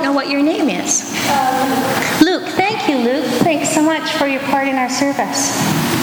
know what your name is. Luke. Thank you, Luke. Thanks so much for your part in our service.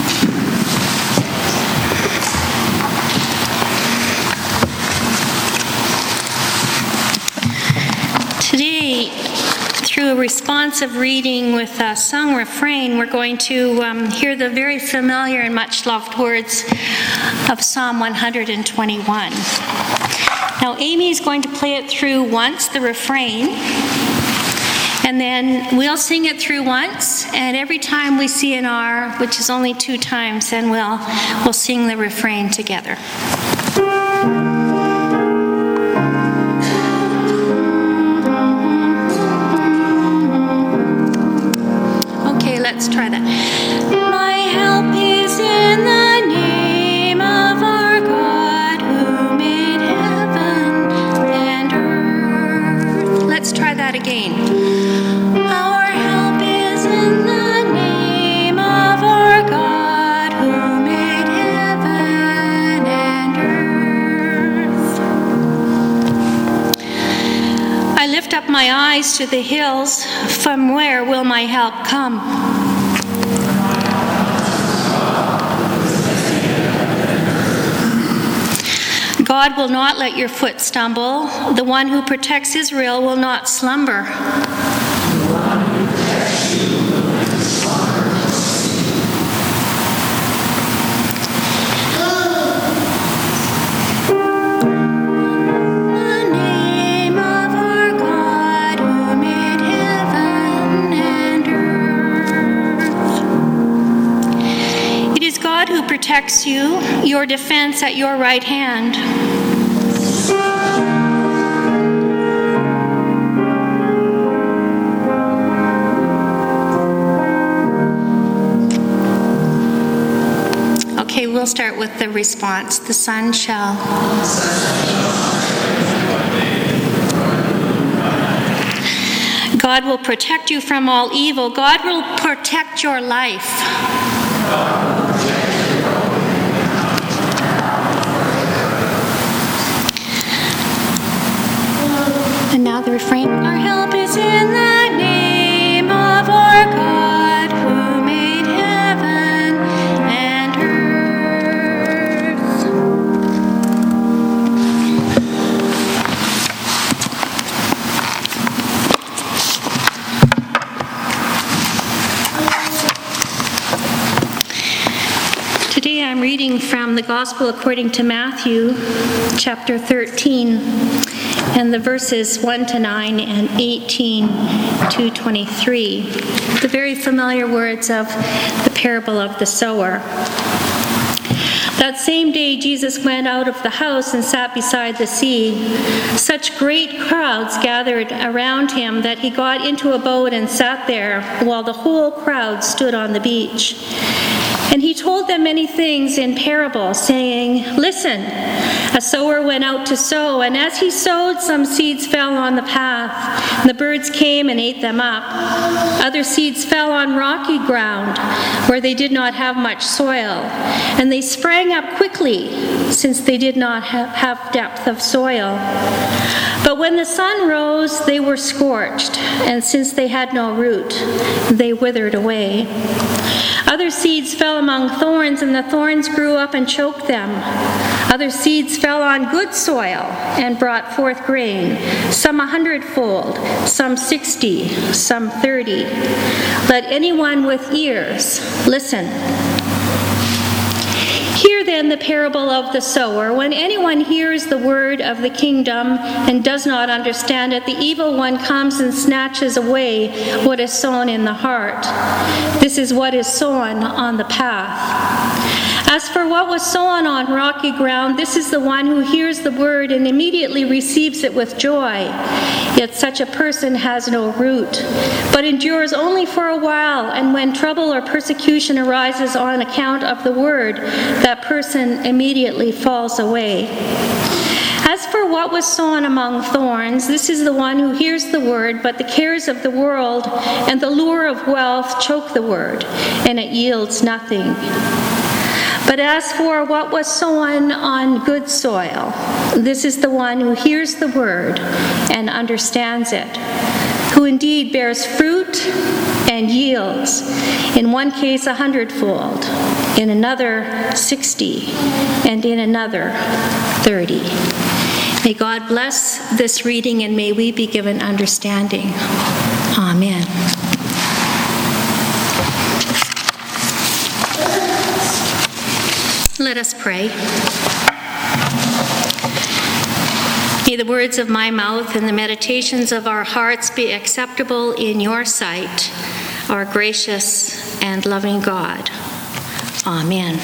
Today, through a responsive reading with a sung refrain, we're going to hear the very familiar and much loved words of Psalm 121. Now, Amy is going to play it through once, the refrain, and then we'll sing it through once, and every time we see an R, which is only 2 times, then we'll sing the refrain together. Let's try that. My help is in the name of our God who made heaven and earth. Let's try that again. Our help is in the name of our God who made heaven and earth. I lift up my eyes to the hills. From where will my help come? God will not let your foot stumble. The one who protects Israel will not slumber. The name of our God who made heaven and earth. It is God who protects you, your defense at your right hand. Okay, we'll start with the response. The sun shall. God will protect you from all evil. God will protect your life. And now the refrain. Our help is in the name of our God who made heaven and earth. Today I'm reading from the Gospel according to Matthew, chapter 13. And the verses 1-9 and 18-23, the very familiar words of the parable of the sower. That same day Jesus went out of the house and sat beside the sea. Such great crowds gathered around him that he got into a boat and sat there while the whole crowd stood on the beach. And he told them many things in parables, saying, "Listen, a sower went out to sow, and as he sowed, some seeds fell on the path, and the birds came and ate them up. Other seeds fell on rocky ground, where they did not have much soil, and they sprang up quickly, since they did not have depth of soil. But when the sun rose, they were scorched, and since they had no root, they withered away. Other seeds fell among thorns, and the thorns grew up and choked them. Other seeds fell on good soil and brought forth grain, some 100-fold, some 60, some 30. Let anyone with ears listen." Hear then the parable of the sower. When anyone hears the word of the kingdom and does not understand it, the evil one comes and snatches away what is sown in the heart. This is what is sown on the path. As for what was sown on rocky ground, this is the one who hears the word and immediately receives it with joy. Yet such a person has no root, but endures only for a while, and when trouble or persecution arises on account of the word, that person immediately falls away. As for what was sown among thorns, this is the one who hears the word, but the cares of the world and the lure of wealth choke the word, and it yields nothing. But as for what was sown on good soil, this is the one who hears the word and understands it. who indeed bears fruit and yields, in one case 100-fold, in another 60, and in another 30. May God bless this reading, and may we be given understanding. Amen. Let us pray. May the words of my mouth and the meditations of our hearts be acceptable in your sight, our gracious and loving God. Amen.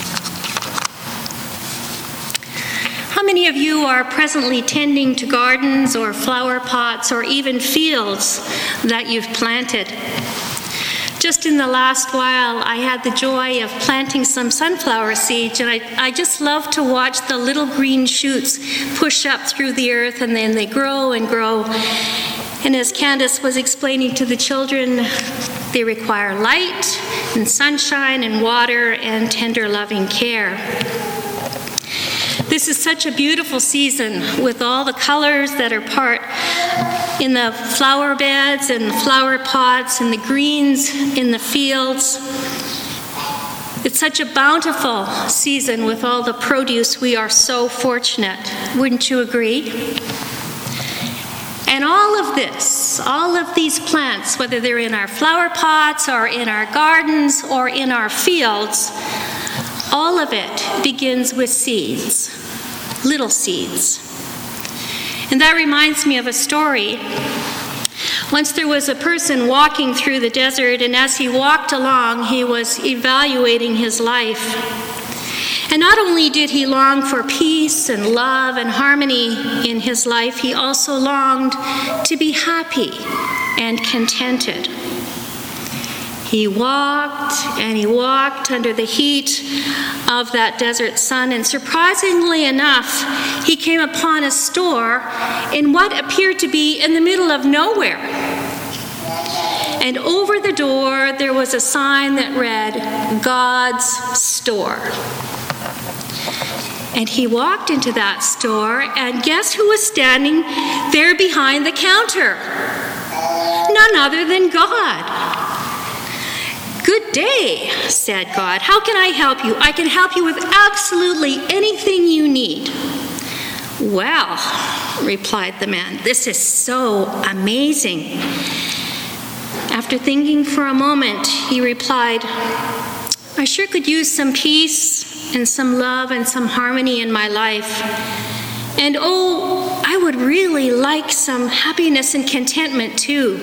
How many of you are presently tending to gardens or flower pots or even fields that you've planted? Just in the last while, I had the joy of planting some sunflower seeds, and I just love to watch the little green shoots push up through the earth, and then they grow and grow. And as Candace was explaining to the children, they require light and sunshine and water and tender, loving care. This is such a beautiful season with all the colors that are part in the flower beds and the flower pots and the greens in the fields. It's such a bountiful season with all the produce. We are so fortunate. Wouldn't you agree? And all of this, all of these plants, whether they're in our flower pots or in our gardens or in our fields, all of it begins with seeds, little seeds. And that reminds me of a story. Once there was a person walking through the desert, and as he walked along, he was evaluating his life. And not only did he long for peace and love and harmony in his life, he also longed to be happy and contented. He walked and he walked under the heat of that desert sun, and surprisingly enough, he came upon a store in what appeared to be in the middle of nowhere. And over the door, there was a sign that read, "God's Store." And he walked into that store, and guess who was standing there behind the counter? None other than God. "Good day," said God. "How can I help you?" "I can help you with absolutely anything you need." "Well," replied the man, "this is so amazing." After thinking for a moment, he replied, "I sure could use some peace and some love and some harmony in my life. And oh, I would really like some happiness and contentment too."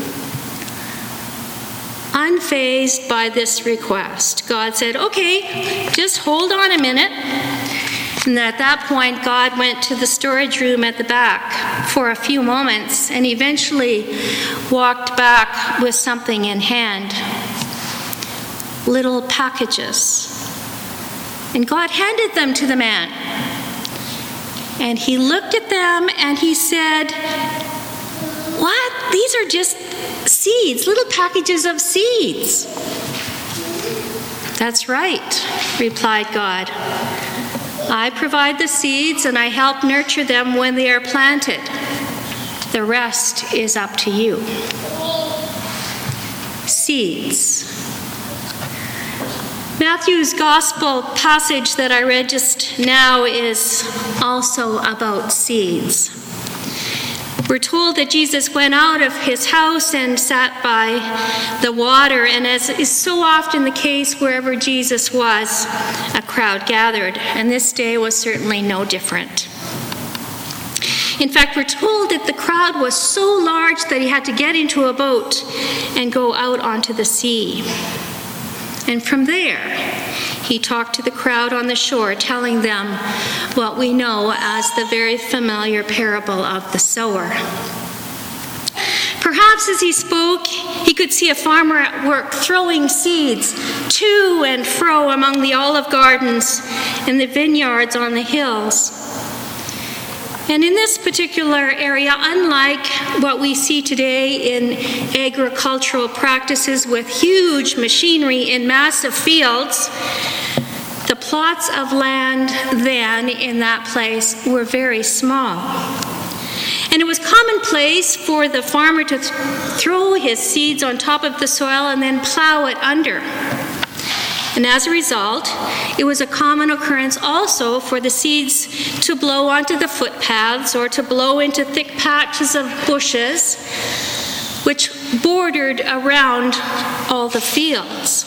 Unfazed by this request, God said, "Okay, just hold on a minute." And at that point, God went to the storage room at the back for a few moments and eventually walked back with something in hand. Little packages. And God handed them to the man. And he looked at them and he said, "What? These are just seeds, little packages of seeds." "That's right," replied God. "I provide the seeds and I help nurture them when they are planted. The rest is up to you." Seeds. Matthew's gospel passage that I read just now is also about seeds. We're told that Jesus went out of his house and sat by the water, and as is so often the case wherever Jesus was, a crowd gathered, and this day was certainly no different. In fact, we're told that the crowd was so large that he had to get into a boat and go out onto the sea. And from there, he talked to the crowd on the shore, telling them what we know as the very familiar parable of the sower. Perhaps as he spoke, he could see a farmer at work throwing seeds to and fro among the olive gardens and the vineyards on the hills. And in this particular area, unlike what we see today in agricultural practices with huge machinery in massive fields, the plots of land then in that place were very small. And it was commonplace for the farmer to throw his seeds on top of the soil and then plow it under. And as a result, it was a common occurrence also for the seeds to blow onto the footpaths or to blow into thick patches of bushes which bordered around all the fields.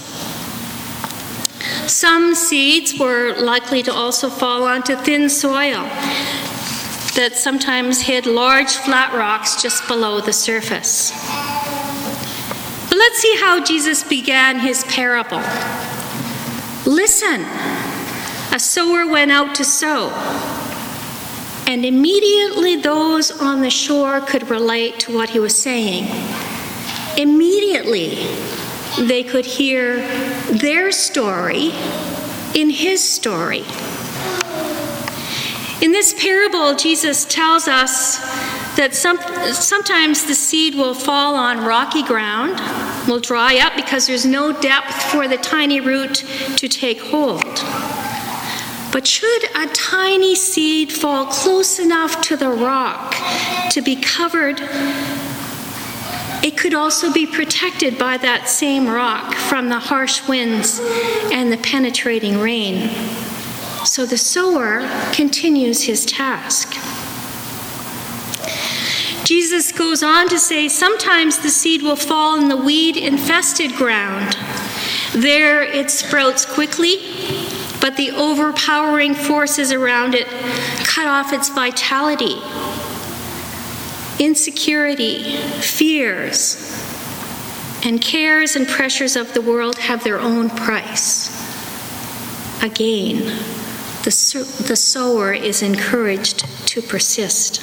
Some seeds were likely to also fall onto thin soil that sometimes hid large flat rocks just below the surface. But let's see how Jesus began his parable. Listen, a sower went out to sow, and immediately those on the shore could relate to what he was saying. Immediately, they could hear their story in his story. In this parable, Jesus tells us that sometimes the seed will fall on rocky ground, will dry up because there's no depth for the tiny root to take hold. But should a tiny seed fall close enough to the rock to be covered, it could also be protected by that same rock from the harsh winds and the penetrating rain. So the sower continues his task. Jesus goes on to say, sometimes the seed will fall in the weed-infested ground. There it sprouts quickly, but the overpowering forces around it cut off its vitality. Insecurity, fears, and cares and pressures of the world have their own price. Again, the sower is encouraged to persist.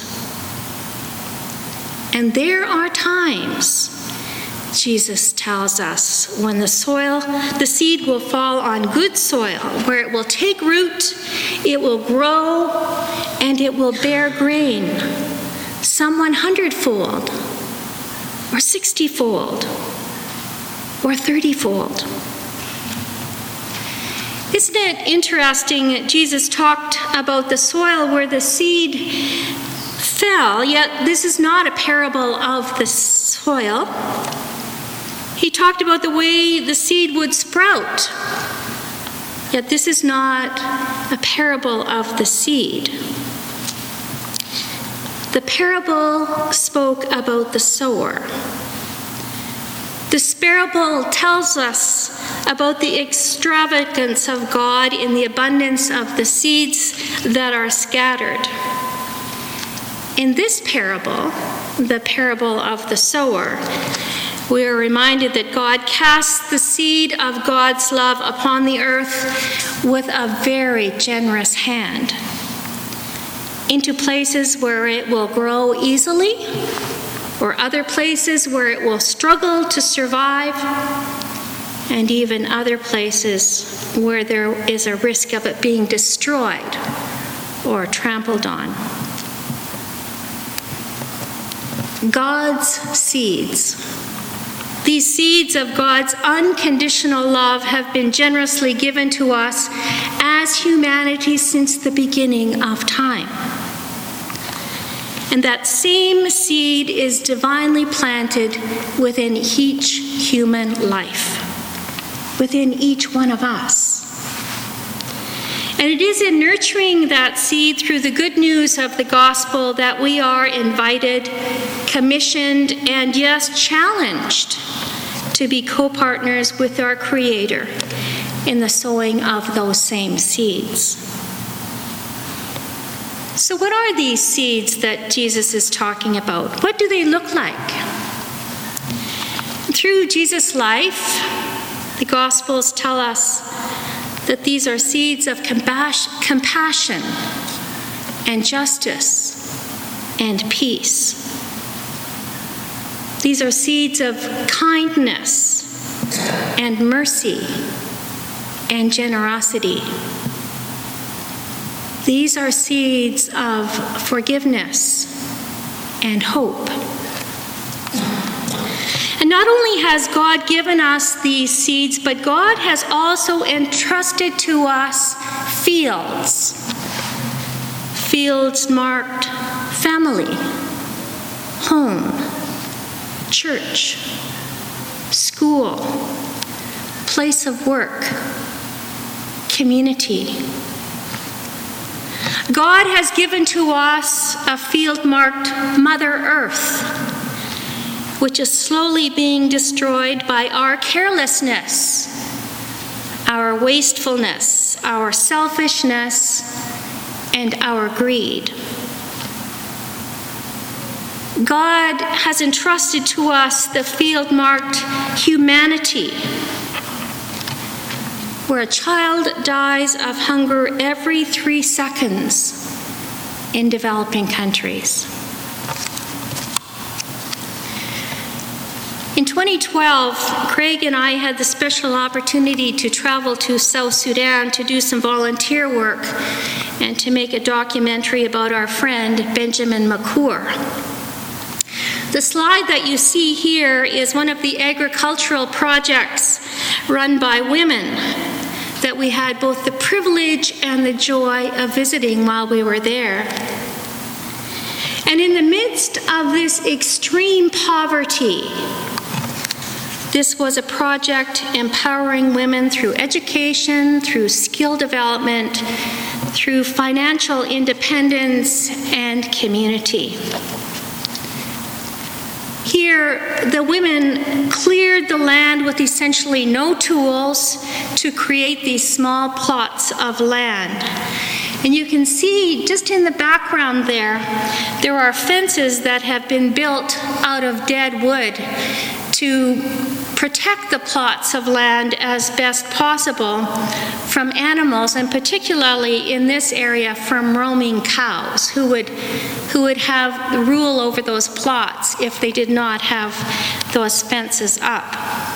And there are times, Jesus tells us, when the seed will fall on good soil, where it will take root, it will grow, and it will bear grain, some 100-fold, or 60-fold, or 30-fold. Isn't it interesting that Jesus talked about the soil where the seed fell, yet this is not a parable of the soil. He talked about the way the seed would sprout, yet this is not a parable of the seed. The parable spoke about the sower. This parable tells us about the extravagance of God in the abundance of the seeds that are scattered. In this parable, the parable of the sower, we are reminded that God casts the seed of God's love upon the earth with a very generous hand, into places where it will grow easily, or other places where it will struggle to survive, and even other places where there is a risk of it being destroyed or trampled on. God's seeds. These seeds of God's unconditional love have been generously given to us as humanity since the beginning of time. And that same seed is divinely planted within each human life, within each one of us. And it is in nurturing that seed through the good news of the gospel that we are invited, commissioned, and yes, challenged to be co-partners with our Creator in the sowing of those same seeds. So what are these seeds that Jesus is talking about? What do they look like? Through Jesus' life, the Gospels tell us that these are seeds of compassion and justice and peace. These are seeds of kindness and mercy and generosity. These are seeds of forgiveness and hope. And not only has God given us these seeds, but God has also entrusted to us fields. Fields marked family, home, church, school, place of work, community. God has given to us a field marked Mother Earth, which is slowly being destroyed by our carelessness, our wastefulness, our selfishness, and our greed. God has entrusted to us the field marked humanity, where a child dies of hunger every 3 seconds in developing countries. In 2012, Craig and I had the special opportunity to travel to South Sudan to do some volunteer work and to make a documentary about our friend Benjamin Makur. The slide that you see here is one of the agricultural projects run by women that we had both the privilege and the joy of visiting while we were there. And in the midst of this extreme poverty, this was a project empowering women through education, through skill development, through financial independence and community. Here, the women cleared the land with essentially no tools to create these small plots of land. And you can see just in the background there are fences that have been built out of dead wood to protect the plots of land as best possible from animals, and particularly in this area from roaming cows who would have the rule over those plots if they did not have those fences up.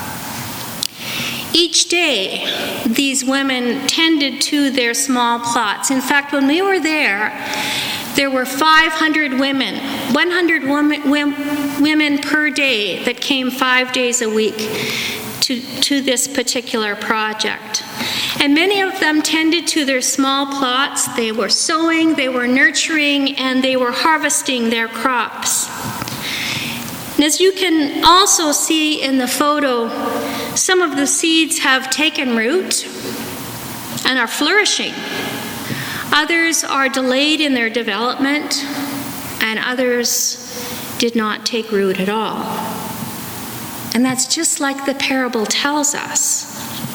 Each day, these women tended to their small plots. In fact, when we were there were 500 women, 100 women per day that came 5 days a week to this particular project. And many of them tended to their small plots. They were sowing, they were nurturing, and they were harvesting their crops. And as you can also see in the photo, some of the seeds have taken root and are flourishing. Others are delayed in their development, and others did not take root at all. And that's just like the parable tells us.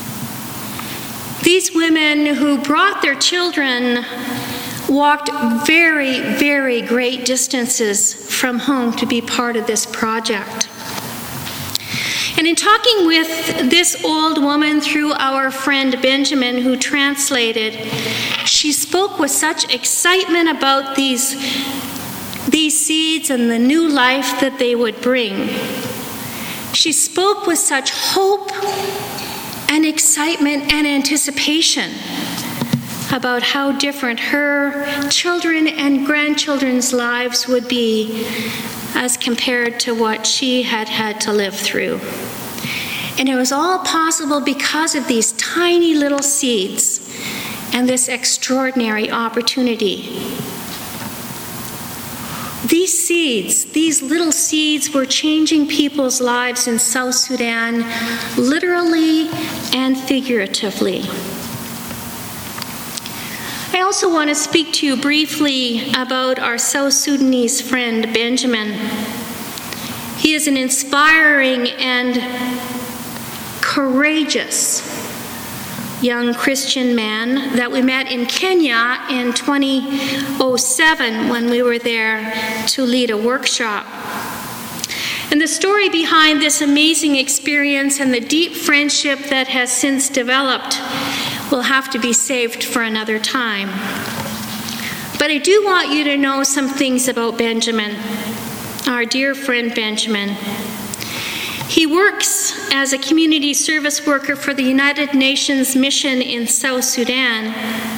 These women who brought their children walked very, very great distances from home to be part of this project. And in talking with this old woman through our friend Benjamin, who translated, she spoke with such excitement about these seeds and the new life that they would bring. She spoke with such hope and excitement and anticipation about how different her children and grandchildren's lives would be as compared to what she had had to live through. And it was all possible because of these tiny little seeds and this extraordinary opportunity. These seeds, these little seeds, were changing people's lives in South Sudan, literally and figuratively. I also want to speak to you briefly about our South Sudanese friend, Benjamin. He is an inspiring and courageous young Christian man that we met in Kenya in 2007 when we were there to lead a workshop. And the story behind this amazing experience and the deep friendship that has since developed will have to be saved for another time. But I do want you to know some things about Benjamin, our dear friend Benjamin. He works as a community service worker for the United Nations mission in South Sudan.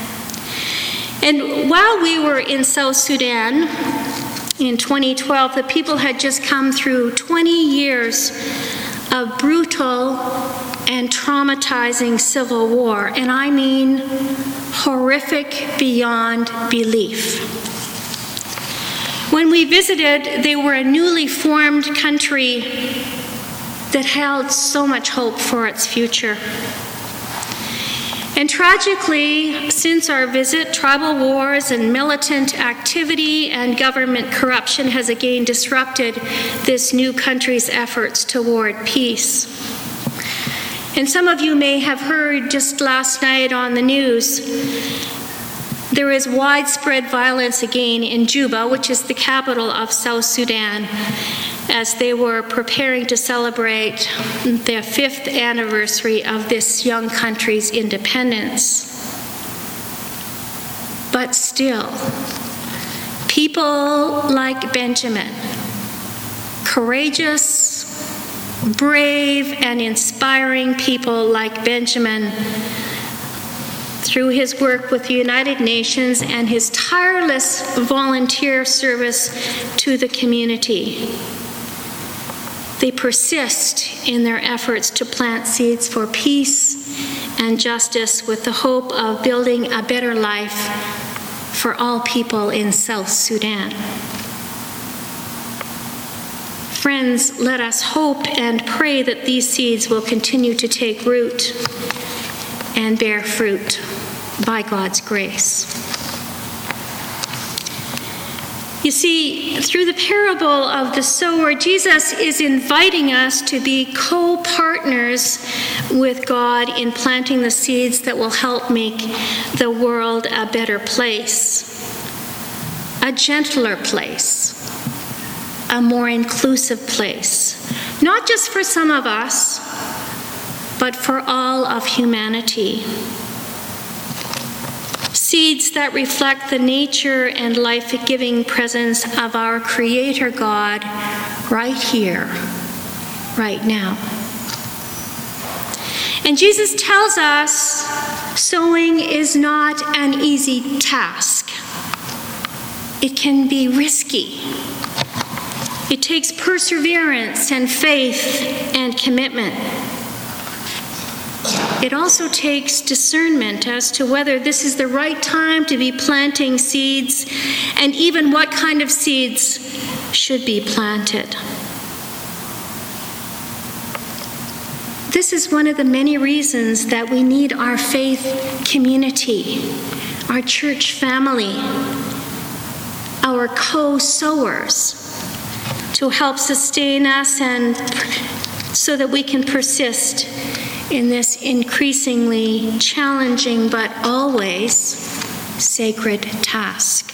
And while we were in South Sudan in 2012, the people had just come through 20 years of brutal and traumatizing civil war, and I mean horrific beyond belief. When we visited, they were a newly formed country that held so much hope for its future. And tragically, since our visit, tribal wars and militant activity and government corruption has again disrupted this new country's efforts toward peace. And some of you may have heard just last night on the news, there is widespread violence again in Juba, which is the capital of South Sudan, as they were preparing to celebrate their 5th anniversary of this young country's independence. But still, people like Benjamin, courageous, brave, and inspiring people like Benjamin, through his work with the United Nations and his tireless volunteer service to the community, they persist in their efforts to plant seeds for peace and justice with the hope of building a better life for all people in South Sudan. Friends, let us hope and pray that these seeds will continue to take root and bear fruit by God's grace. You see, through the parable of the sower, Jesus is inviting us to be co-partners with God in planting the seeds that will help make the world a better place, a gentler place, a more inclusive place, not just for some of us, but for all of humanity. Seeds that reflect the nature and life-giving presence of our Creator God right here, right now. And Jesus tells us sowing is not an easy task. It can be risky. It takes perseverance and faith and commitment. It also takes discernment as to whether this is the right time to be planting seeds and even what kind of seeds should be planted. This is one of the many reasons that we need our faith community, our church family, our co-sowers to help sustain us and so that we can persist in this increasingly challenging but always sacred task.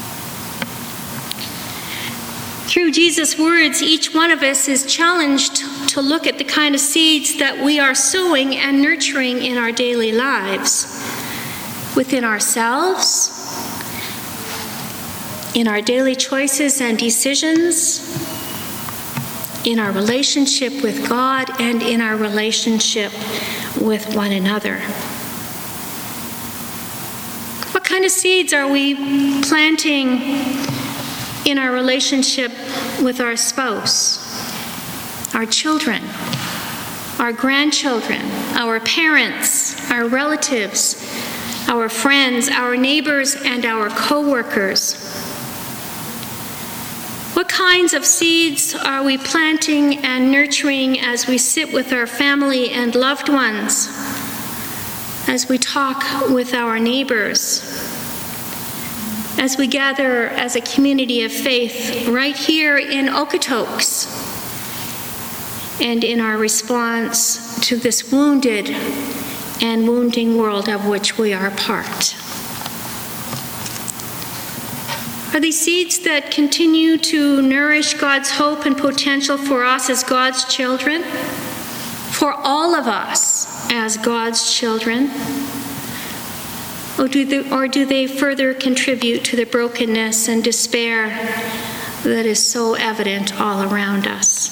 Through Jesus' words, each one of us is challenged to look at the kind of seeds that we are sowing and nurturing in our daily lives, within ourselves, in our daily choices and decisions, in our relationship with God, and in our relationship with one another. What kind of seeds are we planting in our relationship with our spouse, our children, our grandchildren, our parents, our relatives, our friends, our neighbors, and our co-workers? What kinds of seeds are we planting and nurturing as we sit with our family and loved ones, as we talk with our neighbors, as we gather as a community of faith right here in Okotoks, and in our response to this wounded and wounding world of which we are part? Are these seeds that continue to nourish God's hope and potential for us as God's children? For all of us as God's children? Or do they further contribute to the brokenness and despair that is so evident all around us?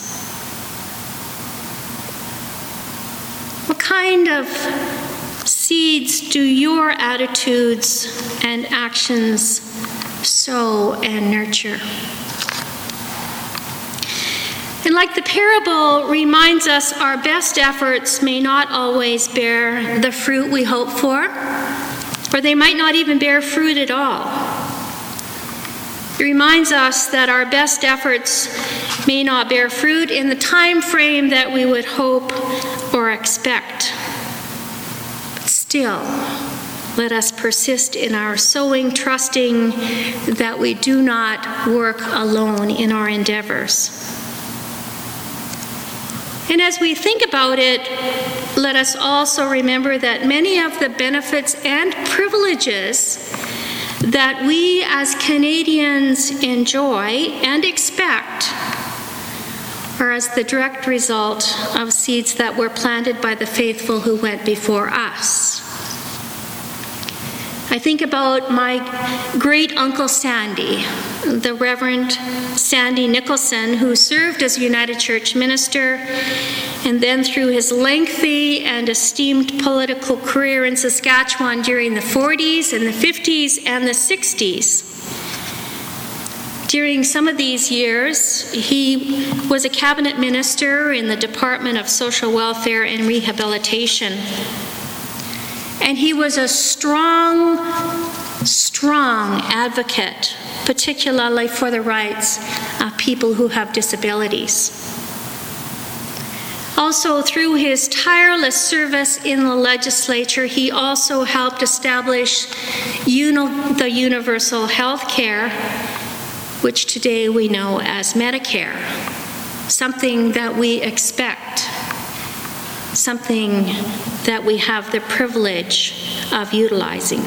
What kind of seeds do your attitudes and actions sow and nurture? And like the parable reminds us, our best efforts may not always bear the fruit we hope for, or they might not even bear fruit at all. It reminds us that our best efforts may not bear fruit in the time frame that we would hope or expect. But still, let us persist in our sowing, trusting that we do not work alone in our endeavors. And as we think about it, let us also remember that many of the benefits and privileges that we as Canadians enjoy and expect are as the direct result of seeds that were planted by the faithful who went before us. I think about my great-uncle Sandy, the Reverend Sandy Nicholson, who served as a United Church minister, and then through his lengthy and esteemed political career in Saskatchewan during the 40s and the 50s and the 60s. During some of these years, he was a cabinet minister in the Department of Social Welfare and Rehabilitation. And he was a strong advocate, particularly for the rights of people who have disabilities. Also, through his tireless service in the legislature, he also helped establish the universal health care, which today we know as Medicare, something that we expect, something that we have the privilege of utilizing.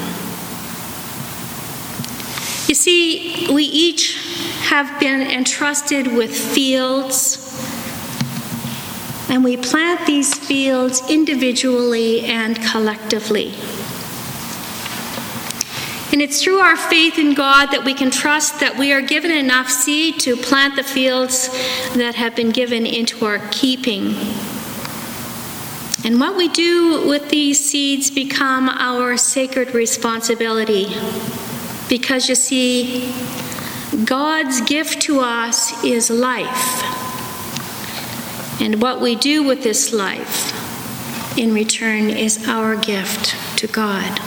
You see, we each have been entrusted with fields, and we plant these fields individually and collectively. And it's through our faith in God that we can trust that we are given enough seed to plant the fields that have been given into our keeping. And what we do with these seeds become our sacred responsibility. Because you see, God's gift to us is life. And what we do with this life in return is our gift to God.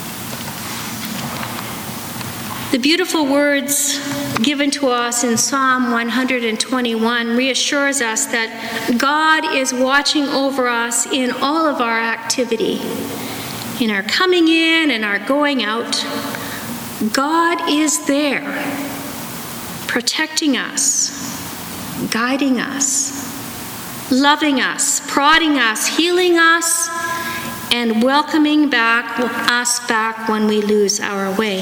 The beautiful words given to us in Psalm 121 reassures us that God is watching over us in all of our activity, in our coming in and our going out. God is there, protecting us, guiding us, loving us, prodding us, healing us, and welcoming us back when we lose our way.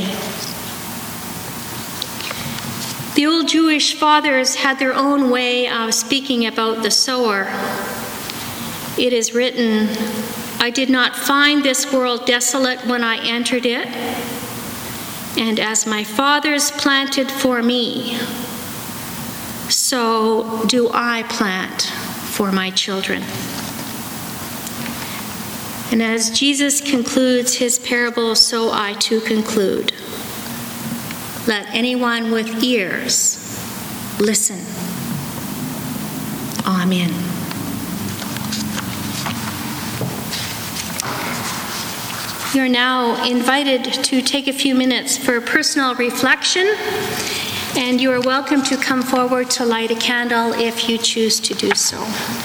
The old Jewish fathers had their own way of speaking about the sower. It is written, "I did not find this world desolate when I entered it, and as my fathers planted for me, so do I plant for my children." And as Jesus concludes his parable, so I too conclude. Let anyone with ears listen. Amen. You're now invited to take a few minutes for personal reflection, and you are welcome to come forward to light a candle if you choose to do so.